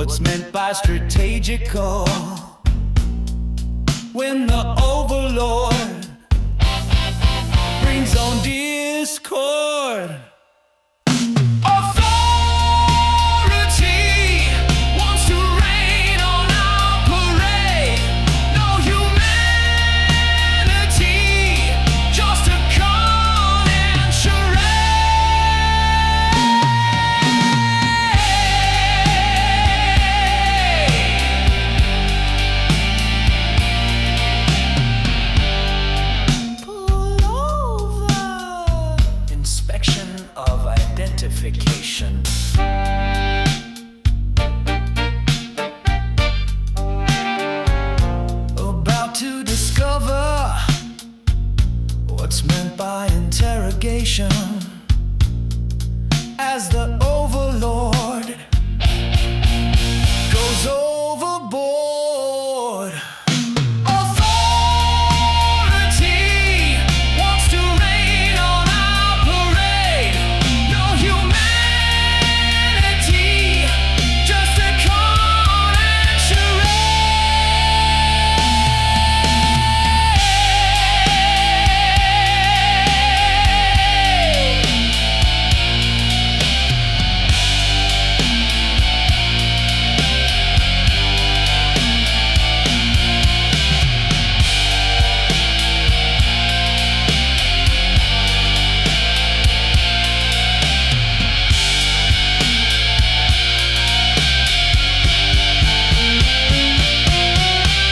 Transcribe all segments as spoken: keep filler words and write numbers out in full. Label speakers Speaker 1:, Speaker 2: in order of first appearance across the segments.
Speaker 1: What's meant by strategical? When the overlord brings on discord. Of identification. About to discover what's meant by interrogation as the overlord goes overboard.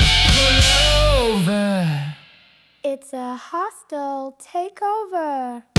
Speaker 2: It's a hostile takeover.